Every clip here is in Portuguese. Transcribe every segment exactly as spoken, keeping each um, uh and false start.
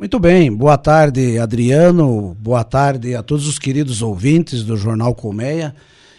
Muito bem, boa tarde, Adriano, boa tarde a todos os queridos ouvintes do Jornal Colmeia.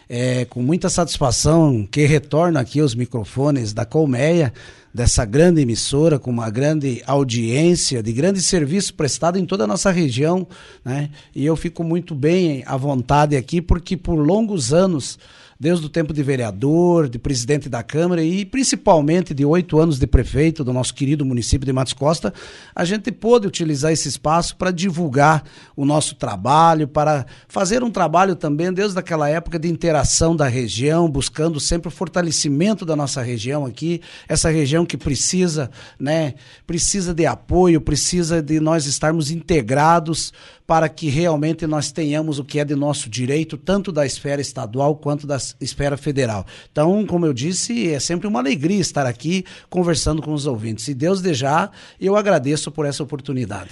É com muita satisfação que retorno aqui aos microfones da Colmeia, dessa grande emissora, com uma grande audiência, de grande serviço prestado em toda a nossa região, né? E eu fico muito bem à vontade aqui, porque por longos anos, desde o tempo de vereador, de presidente da Câmara e principalmente de oito anos de prefeito do nosso querido município de Matos Costa, a gente pôde utilizar esse espaço para divulgar o nosso trabalho, para fazer um trabalho também desde aquela época de interação da região, buscando sempre o fortalecimento da nossa região aqui, essa região que precisa, né, precisa de apoio, precisa de nós estarmos integrados para que realmente nós tenhamos o que é de nosso direito, tanto da esfera estadual quanto da esfera federal. Então, como eu disse, é sempre uma alegria estar aqui conversando com os ouvintes. E Deus desejar, eu agradeço por essa oportunidade.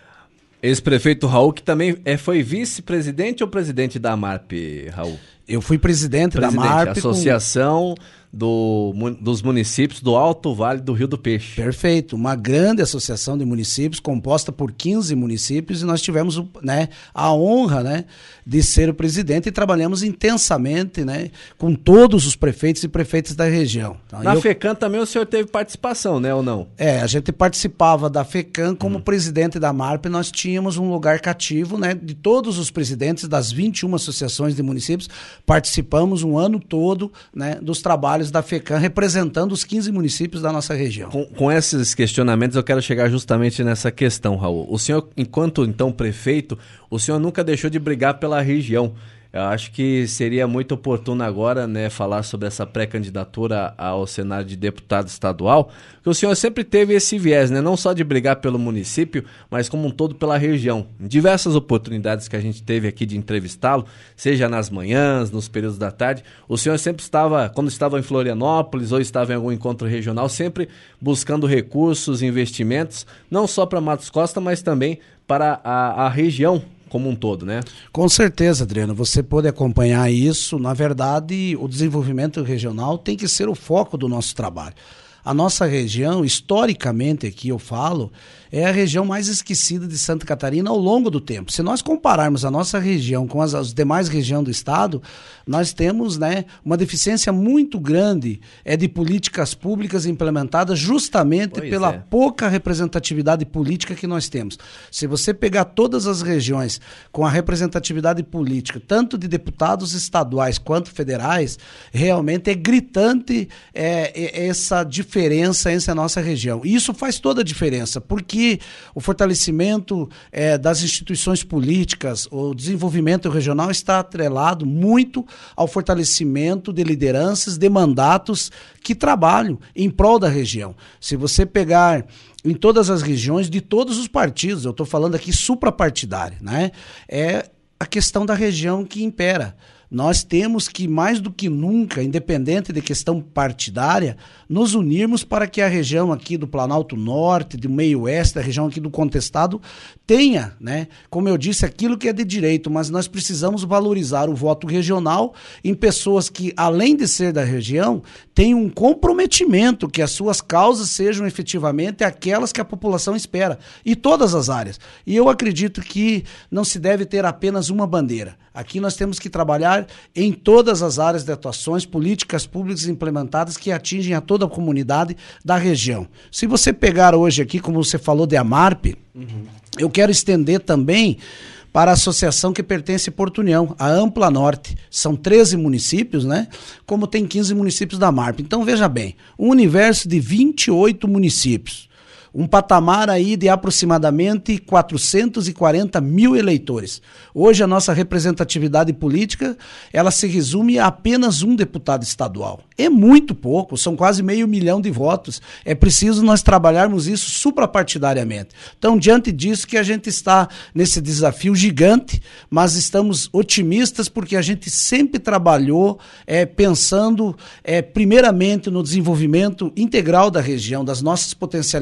Ex-prefeito Raul, que também é, foi vice-presidente ou presidente da AMARP, Raul? Eu fui presidente, presidente da AMARP. Associação com... do, dos Municípios do Alto Vale do Rio do Peixe. Perfeito, uma grande associação de municípios, composta por quinze municípios, e nós tivemos, né, a honra, né, de ser o presidente e trabalhamos intensamente, né, com todos os prefeitos e prefeitas da região. Então, Na eu... FECAM também o senhor teve participação, né, ou não? É, a gente participava da FECAM como hum. presidente da AMARP, nós tínhamos um lugar cativo, né, de todos os presidentes das vinte e uma associações de municípios, participamos um ano todo, né, dos trabalhos da FECAM, representando os quinze municípios da nossa região. Com, com esses questionamentos, eu quero chegar justamente nessa questão, Raul. O senhor, enquanto então prefeito, o senhor nunca deixou de brigar pela região. Eu acho que seria muito oportuno agora, né, falar sobre essa pré-candidatura ao Senado de deputado estadual, que o senhor sempre teve esse viés, né, não só de brigar pelo município, mas como um todo pela região. Em diversas oportunidades que a gente teve aqui de entrevistá-lo, seja nas manhãs, nos períodos da tarde, o senhor sempre estava, quando estava em Florianópolis ou estava em algum encontro regional, sempre buscando recursos, investimentos, não só para Matos Costa, mas também para a, a região como um todo, né? Com certeza, Adriano, você pode acompanhar isso. Na verdade, o desenvolvimento regional tem que ser o foco do nosso trabalho. A nossa região, historicamente aqui eu falo, é a região mais esquecida de Santa Catarina ao longo do tempo. Se nós compararmos a nossa região com as, as demais regiões do estado, nós temos, né, uma deficiência muito grande é, de políticas públicas implementadas justamente pois pela é. pouca representatividade política que nós temos. Se você pegar todas as regiões com a representatividade política, tanto de deputados estaduais quanto federais, realmente é gritante é, é, essa diferença entre a nossa região. E isso faz toda a diferença, porque o fortalecimento é, das instituições políticas, o desenvolvimento regional está atrelado muito ao fortalecimento de lideranças, de mandatos que trabalham em prol da região. Se você pegar em todas as regiões, de todos os partidos, eu estou falando aqui suprapartidário, né? É a questão da região que impera. Nós temos que, mais do que nunca, independente de questão partidária, nos unirmos para que a região aqui do Planalto Norte, do Meio Oeste, a região aqui do Contestado, tenha, né, como eu disse, aquilo que é de direito, mas nós precisamos valorizar o voto regional em pessoas que, além de ser da região, têm um comprometimento que as suas causas sejam efetivamente aquelas que a população espera, e todas as áreas. E eu acredito que não se deve ter apenas uma bandeira. Aqui nós temos que trabalhar em todas as áreas de atuações, políticas públicas implementadas que atingem a toda a comunidade da região. Se você pegar hoje aqui, como você falou de AMARP, uhum. eu quero estender também para a associação que pertence a Porto União, a Ampla Norte. São treze municípios, né? Como tem quinze municípios da AMARP. Então, veja bem, um universo de vinte e oito municípios. Um patamar aí de aproximadamente quatrocentos e quarenta mil eleitores. Hoje a nossa representatividade política, ela se resume a apenas um deputado estadual. É muito pouco, são quase meio milhão de votos. É preciso nós trabalharmos isso suprapartidariamente. Então, diante disso que a gente está nesse desafio gigante, mas estamos otimistas porque a gente sempre trabalhou é, pensando é, primeiramente no desenvolvimento integral da região, das nossas potencialidades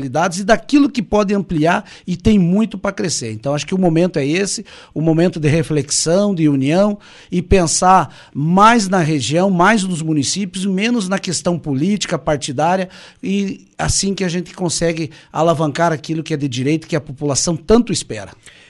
e daquilo que pode ampliar e tem muito para crescer. Então, acho que o momento é esse, o momento de reflexão, de união e pensar mais na região, mais nos municípios, menos na questão política, partidária, e assim que a gente consegue alavancar aquilo que é de direito, que a população tanto espera.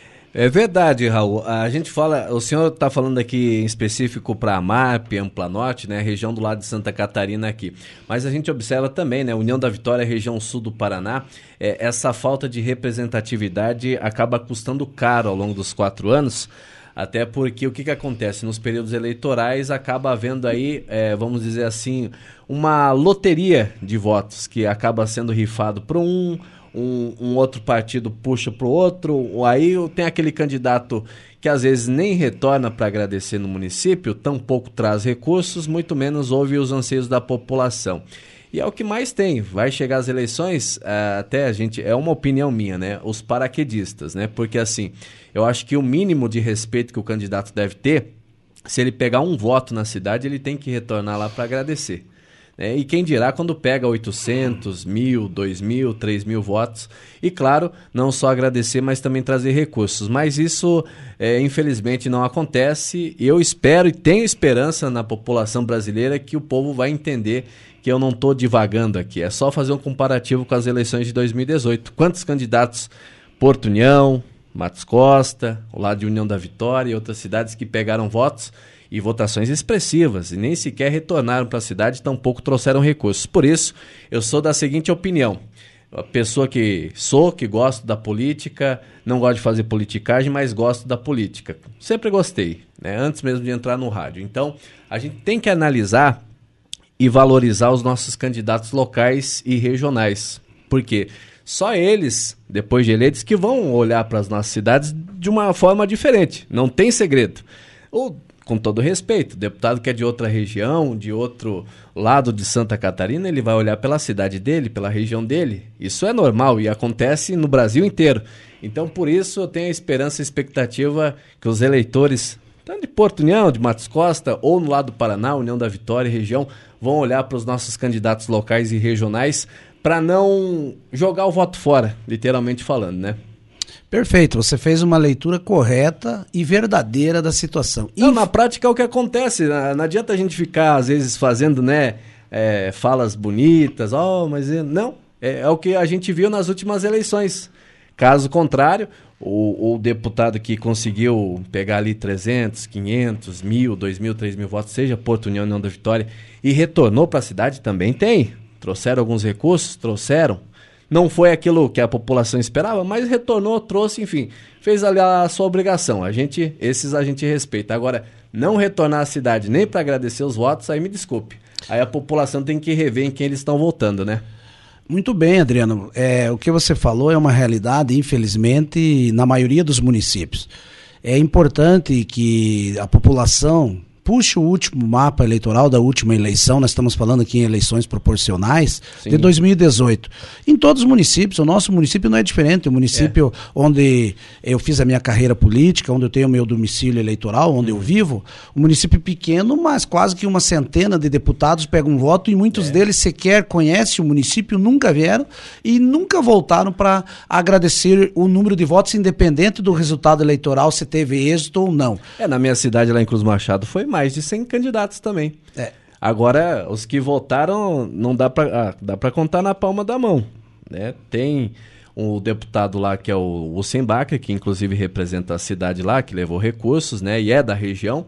É verdade, Raul. A gente fala, o senhor está falando aqui em específico para a MAP, Ampla Norte, né, região do lado de Santa Catarina aqui. Mas a gente observa também, né, União da Vitória, região sul do Paraná, é, essa falta de representatividade acaba custando caro ao longo dos quatro anos, até porque o que, que acontece? Nos períodos eleitorais acaba havendo aí, é, vamos dizer assim, uma loteria de votos que acaba sendo rifado para um... Um, um outro partido puxa para o outro, aí tem aquele candidato que às vezes nem retorna para agradecer no município, tampouco traz recursos, muito menos ouve os anseios da população. E é o que mais tem, vai chegar as eleições, até a gente, é uma opinião minha, né, os paraquedistas, né, porque assim, eu acho que o mínimo de respeito que o candidato deve ter, se ele pegar um voto na cidade, ele tem que retornar lá para agradecer. É, e quem dirá quando pega oitocentos, mil, dois mil, três mil votos. E claro, não só agradecer, mas também trazer recursos. Mas isso, é, infelizmente, não acontece. Eu espero e tenho esperança na população brasileira que o povo vai entender que eu não estou divagando aqui. É só fazer um comparativo com as eleições de dois mil e dezoito. Quantos candidatos? Porto União, Matos Costa, o lado de União da Vitória e outras cidades que pegaram votos e votações expressivas, e nem sequer retornaram para a cidade, tampouco trouxeram recursos. Por isso, eu sou da seguinte opinião, a pessoa que sou, que gosto da política, não gosto de fazer politicagem, mas gosto da política. Sempre gostei, né? Antes mesmo de entrar no rádio. Então, a gente tem que analisar e valorizar os nossos candidatos locais e regionais, porque só eles, depois de eleitos, que vão olhar para as nossas cidades de uma forma diferente, não tem segredo. O Com todo respeito, o deputado que é de outra região, de outro lado de Santa Catarina, ele vai olhar pela cidade dele, pela região dele. Isso é normal e acontece no Brasil inteiro. Então, por isso, eu tenho a esperança e expectativa que os eleitores, tanto de Porto União, de Matos Costa, ou no lado do Paraná, União da Vitória, região, vão olhar para os nossos candidatos locais e regionais para não jogar o voto fora, literalmente falando, né? Perfeito, você fez uma leitura correta e verdadeira da situação. Não, Inf... na prática é o que acontece, não, não adianta a gente ficar às vezes fazendo, né, é, falas bonitas, oh, mas não, é, é o que a gente viu nas últimas eleições. Caso contrário, o, o deputado que conseguiu pegar ali trezentos, quinhentos, mil, dois mil, três mil votos, seja Porto União, União da Vitória, e retornou para a cidade também tem. Trouxeram alguns recursos, trouxeram. Não foi aquilo que a população esperava, mas retornou, trouxe, enfim, fez ali a sua obrigação. A gente, esses a gente respeita. Agora, não retornar à cidade nem para agradecer os votos, aí me desculpe. Aí a população tem que rever em quem eles estão votando, né? Muito bem, Adriano. É, o que você falou é uma realidade, infelizmente, na maioria dos municípios. É importante que a população puxe o último mapa eleitoral da última eleição, nós estamos falando aqui em eleições proporcionais, sim, de dois mil e dezoito. Em todos os municípios, o nosso município não é diferente, o município é. onde eu fiz a minha carreira política, onde eu tenho o meu domicílio eleitoral, onde hum. eu vivo, um município pequeno, mas quase que uma centena de deputados pegam um voto e muitos é. deles sequer conhecem o município, nunca vieram e nunca voltaram para agradecer o número de votos, independente do resultado eleitoral, se teve êxito ou não. É, na minha cidade, lá em Cruz Machado, foi mais de cem candidatos também. É. Agora, os que votaram, não dá para ah, dá para contar na palma da mão, né? Tem um deputado lá que é o Usenbacher, que inclusive representa a cidade lá, que levou recursos, né? E é da região.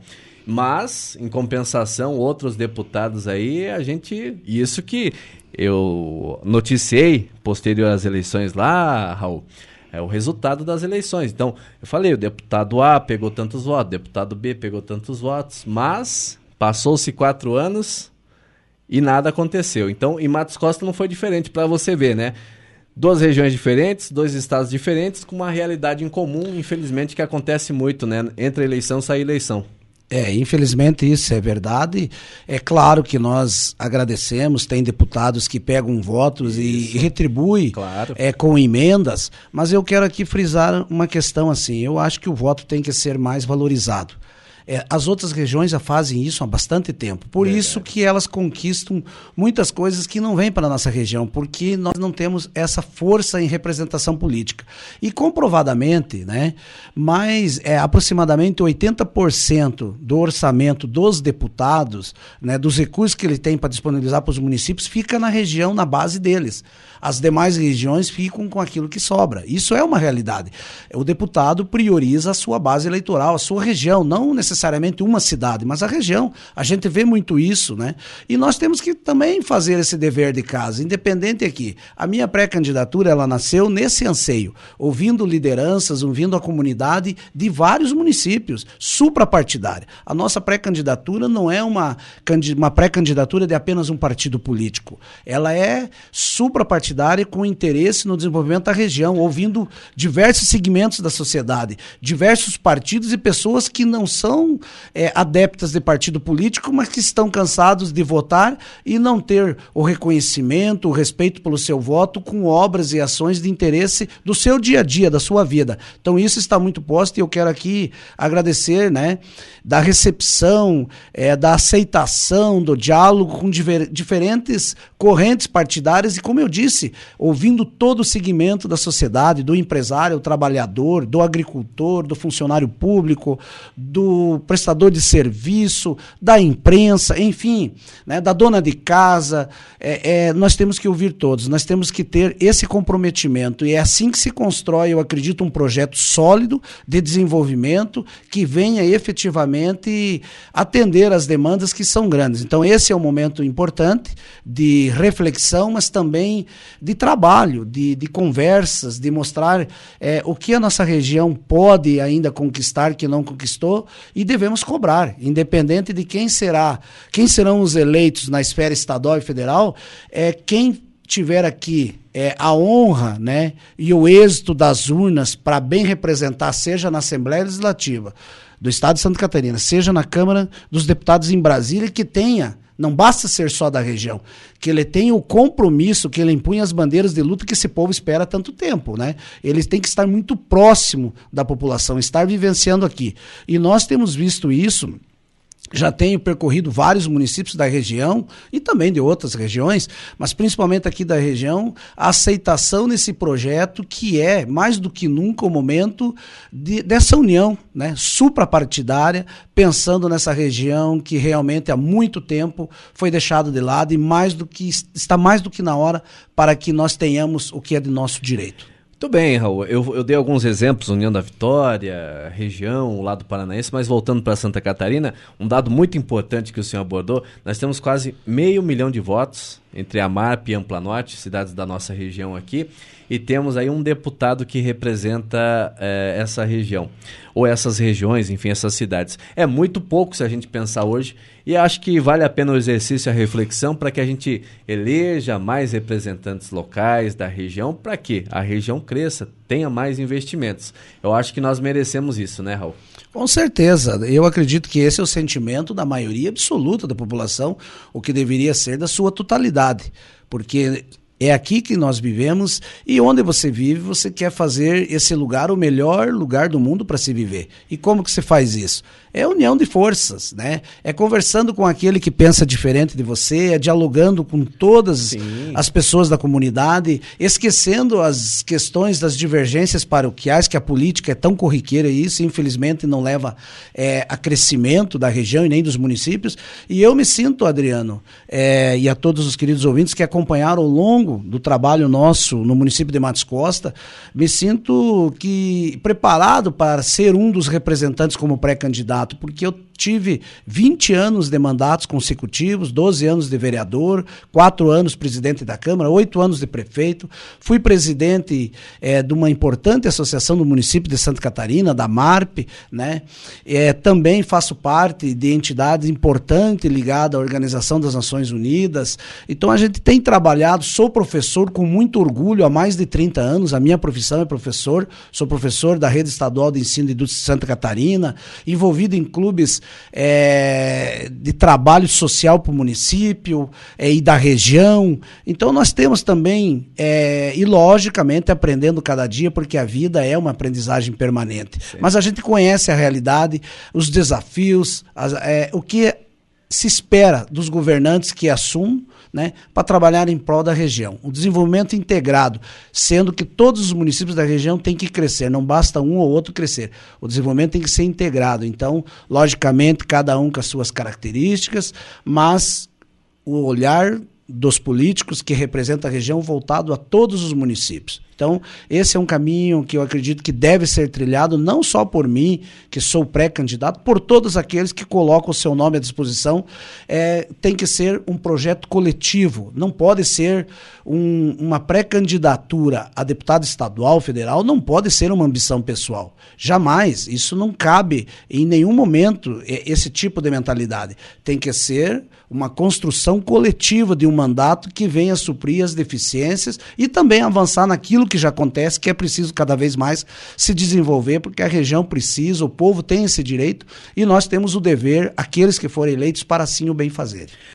Mas, em compensação, outros deputados aí, a gente... Isso que eu noticiei posterior às eleições lá, Raul, é o resultado das eleições. Então, eu falei, o deputado A pegou tantos votos, o deputado B pegou tantos votos, mas passou-se quatro anos e nada aconteceu. Então, em Matos Costa não foi diferente, para você ver, né? Duas regiões diferentes, dois estados diferentes, com uma realidade em comum, infelizmente, que acontece muito, né? Entre eleição e sair eleição. É, infelizmente isso é verdade. É claro que nós agradecemos, tem deputados que pegam votos e, e retribuem claro. é, com emendas, mas eu quero aqui frisar uma questão assim, eu acho que o voto tem que ser mais valorizado. É, as outras regiões já fazem isso há bastante tempo. Por Verdade. Isso que elas conquistam muitas coisas que não vêm para a nossa região, porque nós não temos essa força em representação política. E comprovadamente, né, mais é, aproximadamente oitenta por cento do orçamento dos deputados, né, dos recursos que ele tem para disponibilizar para os municípios, fica na região, na base deles. As demais regiões ficam com aquilo que sobra. Isso é uma realidade. O deputado prioriza a sua base eleitoral, a sua região, não necessariamente uma cidade, mas a região. A gente vê muito isso, né? E nós temos que também fazer esse dever de casa, independente aqui. A minha pré-candidatura, ela nasceu nesse anseio, ouvindo lideranças, ouvindo a comunidade de vários municípios, suprapartidária. A nossa pré-candidatura não é uma, uma pré-candidatura de apenas um partido político. Ela é suprapartidária com interesse no desenvolvimento da região, ouvindo diversos segmentos da sociedade, diversos partidos e pessoas que não são é, adeptas de partido político, mas que estão cansados de votar e não ter o reconhecimento, o respeito pelo seu voto com obras e ações de interesse do seu dia a dia, da sua vida. Então isso está muito posto e eu quero aqui agradecer, né, da recepção, é, da aceitação, do diálogo com diver- diferentes correntes partidárias e, como eu disse, ouvindo todo o segmento da sociedade, do empresário, do trabalhador, do agricultor, do funcionário público, do prestador de serviço, da imprensa, enfim, né, da dona de casa. É, é, nós temos que ouvir todos, nós temos que ter esse comprometimento e é assim que se constrói, eu acredito, um projeto sólido de desenvolvimento que venha efetivamente atender às demandas que são grandes. Então esse é um momento importante de reflexão, mas também de trabalho, de, de conversas, de mostrar é, o que a nossa região pode ainda conquistar que não conquistou e devemos cobrar, independente de quem será, quem serão os eleitos na esfera estadual e federal, é quem tiver aqui é, a honra, né, e o êxito das urnas para bem representar, seja na Assembleia Legislativa do Estado de Santa Catarina, seja na Câmara dos Deputados em Brasília, que tenha, não basta ser só da região, que ele tenha o compromisso, que ele impunha as bandeiras de luta que esse povo espera há tanto tempo, né? Ele tem que estar muito próximo da população, estar vivenciando aqui. E nós temos visto isso. Já tenho percorrido vários municípios da região e também de outras regiões, mas principalmente aqui da região, a aceitação nesse projeto que é, mais do que nunca, o momento de, dessa união, né, suprapartidária, pensando nessa região que realmente há muito tempo foi deixado de lado e mais do que, está mais do que na hora para que nós tenhamos o que é de nosso direito. Muito bem, Raul. Eu, eu dei alguns exemplos, União da Vitória, região, o lado paranaense, mas voltando para Santa Catarina, um dado muito importante que o senhor abordou, nós temos quase meio milhão de votos entre a Marp e Ampla Norte, cidades da nossa região aqui, e temos aí um deputado que representa é, essa região, ou essas regiões, enfim, essas cidades. É muito pouco se a gente pensar hoje, e acho que vale a pena o exercício e a reflexão para que a gente eleja mais representantes locais da região, para que a região cresça, tenha mais investimentos. Eu acho que nós merecemos isso, né, Raul? Com certeza, eu acredito que esse é o sentimento da maioria absoluta da população, o que deveria ser da sua totalidade, porque é aqui que nós vivemos e onde você vive, você quer fazer esse lugar o melhor lugar do mundo para se viver. E como que você faz isso? É união de forças, né? É conversando com aquele que pensa diferente de você, é dialogando com todas Sim. as pessoas da comunidade, esquecendo as questões das divergências paroquiais, que a política é tão corriqueira e isso, infelizmente, não leva é, a crescimento da região e nem dos municípios. E eu me sinto, Adriano, é, e a todos os queridos ouvintes que acompanharam ao longo do trabalho nosso no município de Matos Costa, me sinto que preparado para ser um dos representantes como pré-candidato, porque eu tive vinte anos de mandatos consecutivos, doze anos de vereador, quatro anos presidente da Câmara, oito anos de prefeito, fui presidente é, de uma importante associação do município de Santa Catarina, da Marp, né? É, também faço parte de entidades importantes ligadas à Organização das Nações Unidas. Então a gente tem trabalhado, sou professor com muito orgulho há mais de trinta anos, a minha profissão é professor, sou professor da Rede Estadual de Ensino de Indústria de Santa Catarina, envolvido em clubes é, de trabalho social para o município é, e da região. Então nós temos também, é, e logicamente aprendendo cada dia, porque a vida é uma aprendizagem permanente. Sim. Mas a gente conhece a realidade, os desafios, as, é, o que se espera dos governantes que assumem, né, para trabalhar em prol da região. O desenvolvimento integrado, sendo que todos os municípios da região têm que crescer, não basta um ou outro crescer. O desenvolvimento tem que ser integrado. Então, logicamente, cada um com as suas características, mas o olhar dos políticos que representam a região voltado a todos os municípios. Então, esse é um caminho que eu acredito que deve ser trilhado, não só por mim, que sou pré-candidato, por todos aqueles que colocam o seu nome à disposição. É, tem que ser um projeto coletivo, não pode ser um, uma pré-candidatura a deputado estadual, federal, não pode ser uma ambição pessoal. Jamais, isso não cabe em nenhum momento, esse tipo de mentalidade. Tem que ser uma construção coletiva de um mandato que venha suprir as deficiências e também avançar naquilo que já acontece, que é preciso cada vez mais se desenvolver, porque a região precisa, o povo tem esse direito e nós temos o dever, aqueles que forem eleitos, para assim o bem fazer.